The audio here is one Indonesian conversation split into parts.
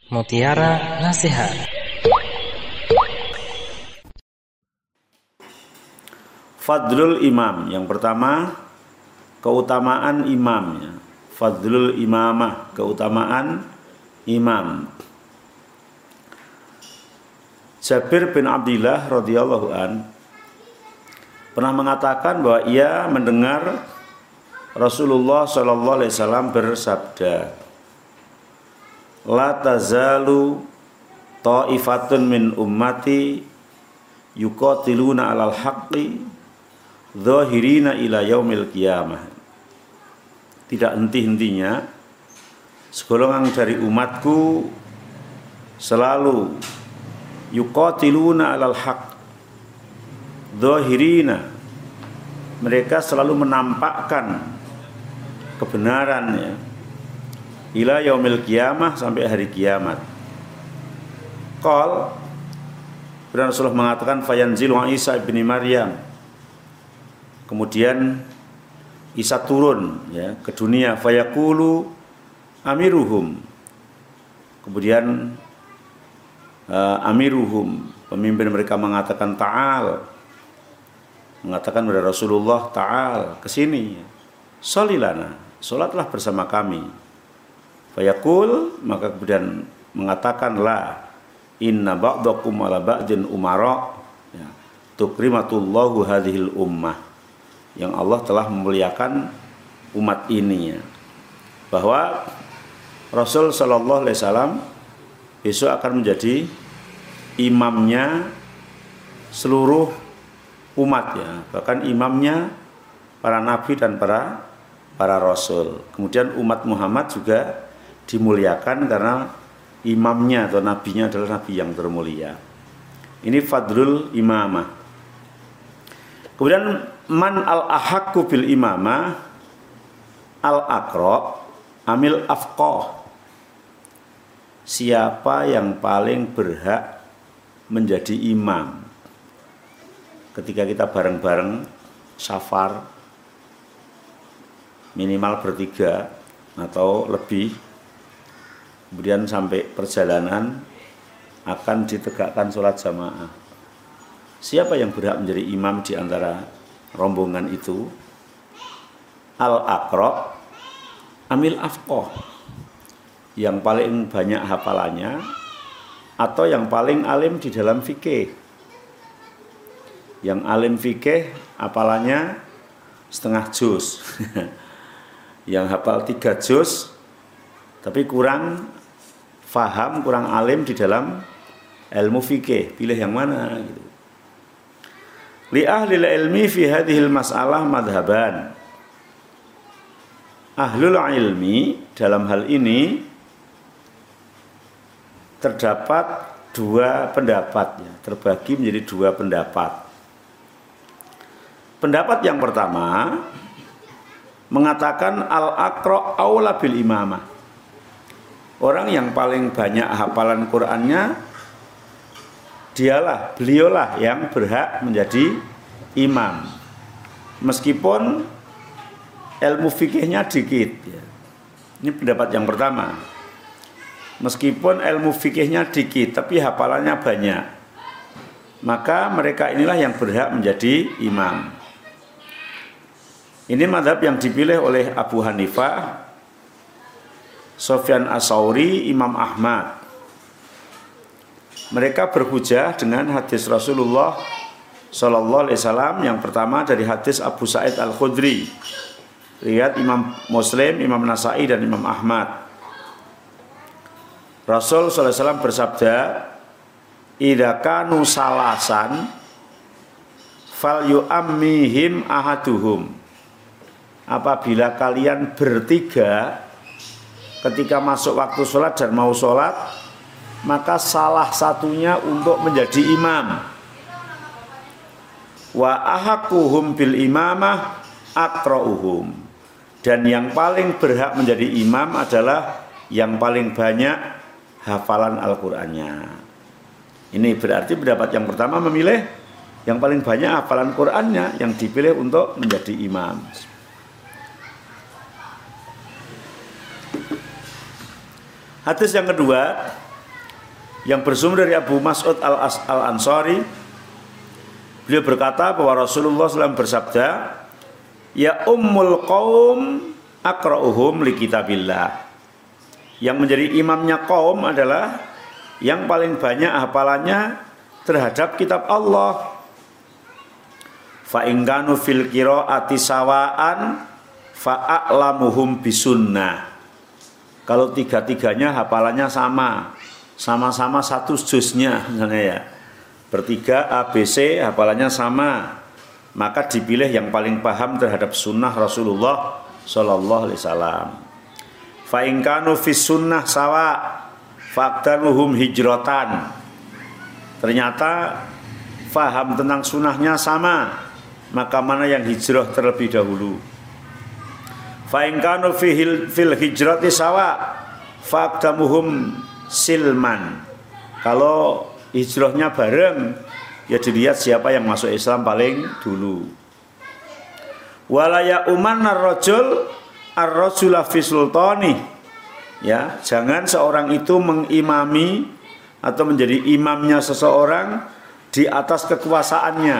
Mutiara Nasihat. Fadlul imam. Yang pertama, keutamaan imamnya. Fadlul imamah, keutamaan imam. Jabir bin Abdillah radhiyallahu an pernah mengatakan bahwa ia mendengar Rasulullah sallallahu alaihi wasallam bersabda, "La tazalu ta'ifatun min ummati yuqatiluna 'alal haqqi dzahirina ila yaumil qiyamah." Tidak henti-hentinya segolongan dari umatku selalu yuqatiluna 'alal haqq dzahirina, mereka selalu menampakkan kebenarannya ila yaumil qiyamah, sampai hari kiamat. Qal, Rasulullah mengatakan, fayanzilu Isa ibni Maryam, kemudian Isa turun ya ke dunia, fayaqulu amiruhum, kemudian amiruhum, pemimpin mereka mengatakan ta'al, mengatakan kepada Rasulullah, ta'al, kesini, sholilana, sholatlah bersama kami. Fayaqul, maka kemudian mengatakan, la inna ba'dakum ala ba'din umara ya, tukrimatullahu hadhil ummah, yang Allah telah memuliakan umat ini ya. Bahwa Rasul sallallahu alaihi wasallam besok akan menjadi imamnya seluruh umat ya, bahkan imamnya para nabi dan para rasul. Kemudian umat Muhammad juga dimuliakan karena imamnya atau nabinya adalah nabi yang termulia. Ini fadlul imamah. Kemudian man al-ahaqqu bil imamah al-aqra amil afqah. Siapa yang paling berhak menjadi imam ketika kita bareng-bareng safar, minimal bertiga atau lebih, kemudian sampai perjalanan akan ditegakkan sholat jamaah. Siapa yang berhak menjadi imam di antara rombongan itu? Al-aqra amil afqah, yang paling banyak hafalannya atau yang paling alim di dalam fikih. Yang alim fikih hafalannya setengah juz. Yang hafal 3 juz tapi kurang faham, kurang alim di dalam ilmu fikih. Pilih yang mana gitu. Li ahlil ilmi fi hadhil mas'alah madhaban. Ahlul ilmi dalam hal ini terdapat 2 pendapat ya, terbagi menjadi 2 pendapat. Pendapat yang pertama mengatakan al-aqra aula bil imamah. Orang yang paling banyak hafalan Qur'annya beliaulah yang berhak menjadi imam, meskipun ilmu fikihnya dikit ya. Ini pendapat yang pertama. Meskipun ilmu fikihnya dikit tapi hafalannya banyak, maka mereka inilah yang berhak menjadi imam. Ini mazhab yang dipilih oleh Abu Hanifah, Sufyan Ats-Tsauri, Imam Ahmad. Mereka berhujjah dengan hadis Rasulullah sallallahu alaihi wasallam. Yang pertama dari hadis Abu Sa'id Al-Khudri, riwayat Imam Muslim, Imam Nasa'i dan Imam Ahmad. Rasul sallallahu alaihi wasallam bersabda, "Idza kanu salasan fal yu'ammihim ahaduhum." Apabila kalian bertiga ketika masuk waktu sholat dan mau sholat, maka salah satunya untuk menjadi imam. Wa ahaqquhum bil imamah aqra'uhum. Dan yang paling berhak menjadi imam adalah yang paling banyak hafalan Al-Qur'annya. Ini berarti pendapat yang pertama memilih yang paling banyak hafalan Qur'annya yang dipilih untuk menjadi imam. Hadis yang kedua yang bersumber dari Abu Mas'ud al-Ansari. Beliau berkata bahwa Rasulullah SAW bersabda, ya ummul qaum aqra'uhum li kitabillah. Yang menjadi imamnya kaum adalah yang paling banyak hafalannya terhadap kitab Allah. Fa in kanu fil qiraati sawaan fa a'lamuhum bisunnah. Kalau tiga-tiganya hafalannya sama-sama satu juznya misalnya ya. Bertiga ABC hafalannya sama, maka dipilih yang paling paham terhadap sunnah Rasulullah sallallahu alaihi wasallam. Fa in kanu fis sunnah sawa faqdaruhum hijratan. Ternyata faham tentang sunnahnya sama, maka mana yang hijrah terlebih dahulu. Fa in kanu fil hijrati sawa faqdamuhum silman. Kalau hijrahnya bareng, ya dilihat siapa yang masuk Islam paling dulu. Walaya uman ar-rajul ar-rajula fi sultani. Ya, jangan seorang itu mengimami atau menjadi imamnya seseorang di atas kekuasaannya.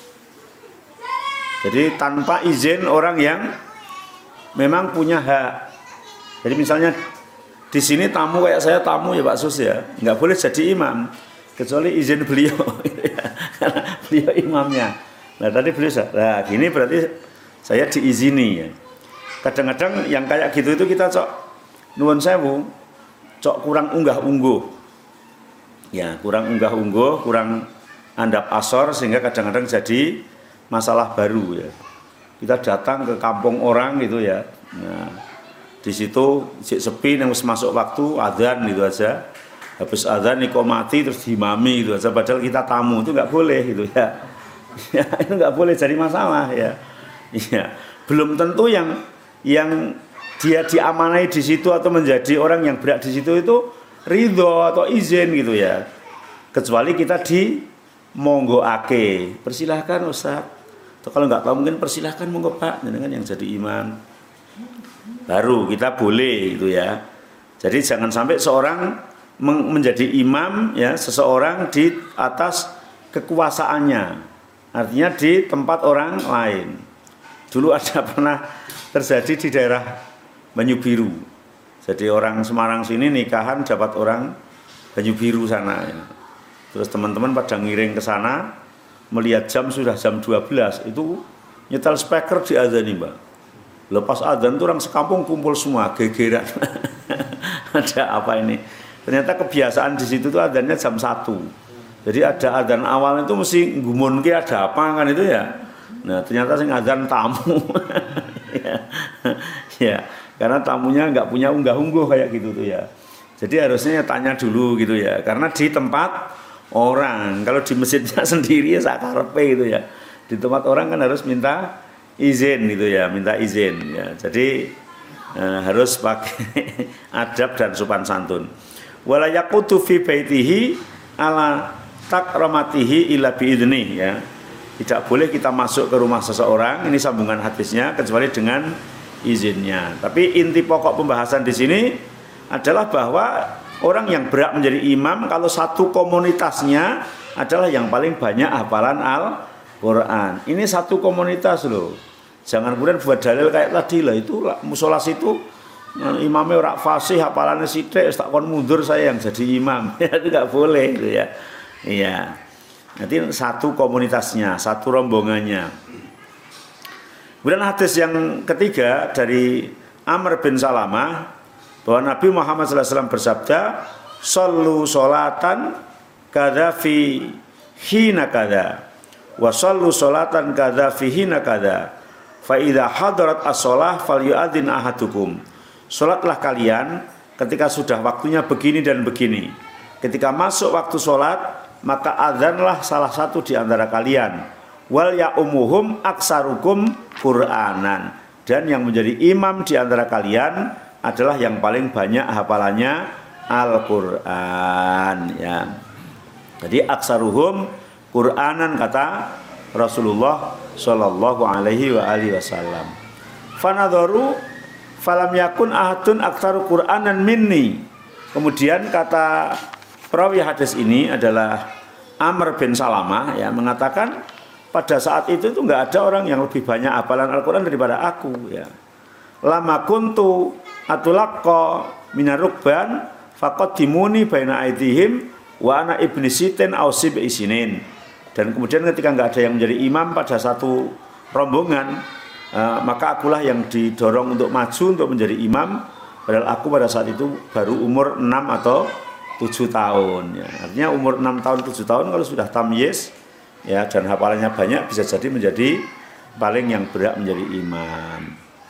Jadi tanpa izin orang yang memang punya hak. Jadi misalnya di sini tamu kayak saya tamu ya Pak Sus ya, nggak boleh jadi imam kecuali izin beliau. Karena beliau imamnya. Nah tadi beliau, nah gini berarti saya diizini ya. Kadang-kadang yang kayak gitu itu kita nuwun sewu, kurang unggah-ungguh. Ya, kurang unggah-ungguh, kurang andap asor sehingga kadang-kadang jadi masalah baru ya. Kita datang ke kampung orang gitu ya. Nah, di situ sepi yang masuk waktu adzan gitu aja. Habis adzan iqomati terus dimami gitu aja, padahal kita tamu, itu nggak boleh gitu ya. Ya, itu nggak boleh jadi masalah ya. Iya, belum tentu yang dia diamanai di situ atau menjadi orang yang berhak di situ itu ridho atau izin gitu ya. Kecuali kita di monggoake, persilahkan Ustaz. Atau kalau nggak tahu mungkin persilahkan monggo Pak, dengan yang jadi imam. Baru kita boleh gitu ya. Jadi jangan sampai seorang menjadi imam ya seseorang di atas kekuasaannya. Artinya di tempat orang lain. Dulu ada pernah terjadi di daerah Banyu Biru. Jadi orang Semarang sini nikahan dapat orang Banyu Biru sana ya. Terus teman-teman pada ngiring ke sana, melihat jam sudah jam 12, itu nyetel speaker diadzani, Mbak. Lepas adzan itu orang sekampung kumpul semua, gegeran. Ada apa ini? Ternyata kebiasaan di situ tuh adzannya jam 1. Jadi ada adzan awal itu mesti gumunke ada apa kan itu ya. Nah, ternyata sing adzan tamu. Ya, karena tamunya nggak punya unggah-ungguh kayak gitu tuh ya. Jadi harusnya tanya dulu gitu ya. Karena di tempat orang, kalau di masjidnya sendiri ya sakarepe gitu ya. Di tempat orang kan harus minta izin gitu ya, minta izin ya. Jadi harus pakai adab dan sopan santun. Wala yaqutu fi baitihi ala takramatihi illa biidzni ya. Tidak boleh kita masuk ke rumah seseorang, ini sambungan hadisnya, kecuali dengan izinnya. Tapi inti pokok pembahasan di sini adalah bahwa orang yang berhak menjadi imam kalau satu komunitasnya adalah yang paling banyak hafalan Al-Quran. Ini satu komunitas loh. Jangan kemudian buat dalil kayak tadi lah, itu musola situ imamnya ora fasih hafalannya sithik tak kon mundur saya yang jadi imam. Ya itu enggak boleh gitu ya. Iya. Nanti satu komunitasnya, satu rombongannya. Kemudian hadis yang ketiga dari Amr bin Salamah bahwa Nabi Muhammad SAW bersabda, "Shallu sholatan kadza fi hina kadza wa shallu sholatan kadza fi hina kadza fa idza hadarat as-shalah falyu'adzin ahadukum." Salatlah kalian ketika sudah waktunya begini dan begini. Ketika masuk waktu salat, maka adzanlah salah satu di antara kalian. Wal ya'umuhum aksarukum Qur'anan. Dan yang menjadi imam di antara kalian adalah yang paling banyak hafalannya Al-Qur'an ya. Jadi aksaruhum Qur'anan kata Rasulullah sallallahu alaihi wa alihi wasallam. Fanadharu falam yakun ahadun aktsaru Qur'anan minni. Kemudian kata perawi hadis ini adalah Amr bin Salamah, ya, mengatakan pada saat itu tuh nggak ada orang yang lebih banyak hafalan Al-Quran daripada aku, ya. Lama kuntu atulaqqa minar rukban faqaddimuni baina aidihim wa ana ibni sitin aw sib'i sinin. Dan kemudian ketika nggak ada yang menjadi imam pada satu rombongan, maka akulah yang didorong untuk maju untuk menjadi imam, padahal aku pada saat itu baru umur 6 atau 7 tahun, ya. Artinya umur 6 tahun 7 tahun kalau sudah tamyiz, ya, dan hafalannya banyak, bisa jadi menjadi paling yang berhak menjadi imam.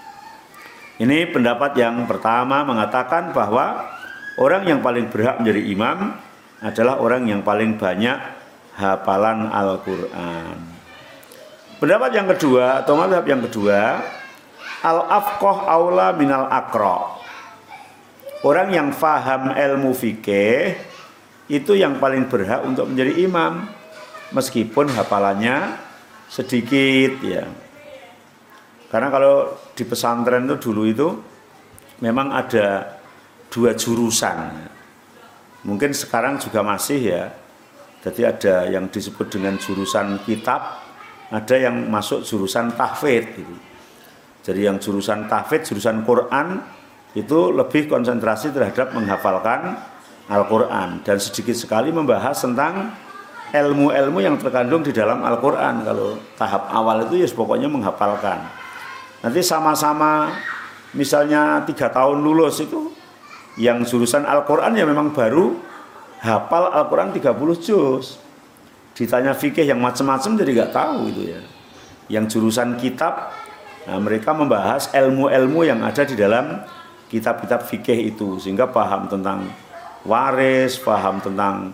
Ini pendapat yang pertama, mengatakan bahwa orang yang paling berhak menjadi imam adalah orang yang paling banyak hafalan Al-Quran. Pendapat yang kedua atau mazhab yang kedua, al-afqah aula minal aqra. Orang yang faham ilmu fikih itu yang paling berhak untuk menjadi imam, meskipun hafalannya sedikit, ya. Karena kalau di pesantren itu dulu itu memang ada 2 jurusan. Mungkin sekarang juga masih, ya. Jadi ada yang disebut dengan jurusan kitab, ada yang masuk jurusan tahfidz gitu. Jadi yang jurusan tahfidz, jurusan Quran itu lebih konsentrasi terhadap menghafalkan Al-Quran dan sedikit sekali membahas tentang ilmu-ilmu yang terkandung di dalam Al-Quran. Kalau tahap awal itu ya pokoknya menghafalkan. Nanti sama-sama misalnya 3 tahun lulus itu yang jurusan Al-Quran ya memang baru hafal Al-Quran 30 juz. Ditanya fikih yang macam-macam jadi nggak tahu itu, ya. Yang jurusan kitab, nah, mereka membahas ilmu-ilmu yang ada di dalam kitab-kitab fikih itu, sehingga paham tentang waris, paham tentang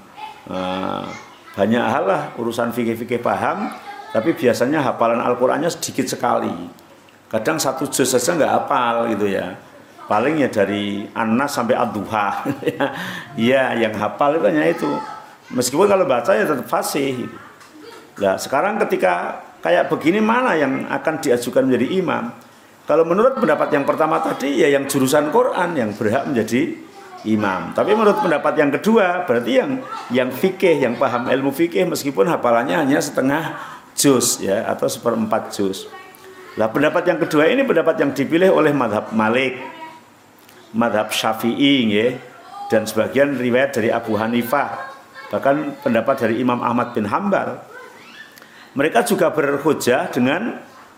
banyak hal lah, urusan fikih-fikih paham, tapi biasanya hafalan Al-Qurannya sedikit sekali. Kadang 1 juz saja nggak hafal gitu, ya. Paling ya dari An-Nas sampai Ad-Duha. Ya, yang hafal itu hanya itu. Meskipun kalau baca ya tetap fasih. Nah, sekarang ketika kayak begini, mana yang akan diajukan menjadi imam? Kalau menurut pendapat yang pertama tadi, ya yang jurusan Quran yang berhak menjadi imam. Tapi menurut pendapat yang kedua, berarti yang fikih, yang paham ilmu fikih, meskipun hafalannya hanya setengah juz, ya, atau 1/4 juz. Nah, pendapat yang kedua ini pendapat yang dipilih oleh mazhab Malik, mazhab Syafi'i, ya, dan sebagian riwayat dari Abu Hanifah, bahkan pendapat dari Imam Ahmad bin Hambal. Mereka juga berhujjah dengan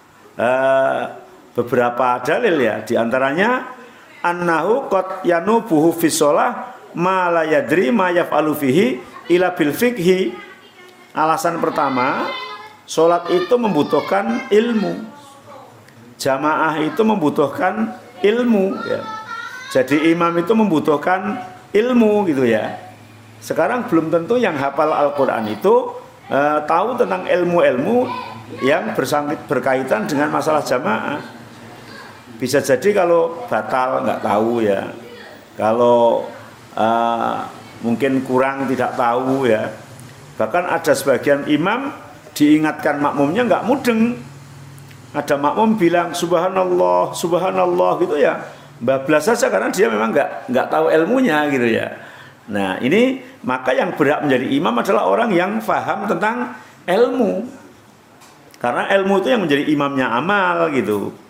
beberapa dalil, ya, di antaranya annahu qad yanubuhu fi shalah ma la yadri ma yaf'alu fihi ila bil fiqhi. Alasan pertama, salat itu membutuhkan ilmu. Jamaah itu membutuhkan ilmu, ya. Jadi imam itu membutuhkan ilmu gitu, ya. Sekarang belum tentu yang hafal Al-Quran itu tahu tentang ilmu-ilmu yang berkaitan dengan masalah jamaah. Bisa jadi kalau batal nggak tahu, ya. Kalau mungkin kurang tidak tahu, ya. Bahkan ada sebagian imam diingatkan makmumnya nggak mudeng. Ada makmum bilang subhanallah, subhanallah gitu, ya. Bablas saja karena dia memang nggak tahu ilmunya gitu, ya. Nah, ini maka yang berhak menjadi imam adalah orang yang paham tentang ilmu. Karena ilmu itu yang menjadi imamnya amal gitu.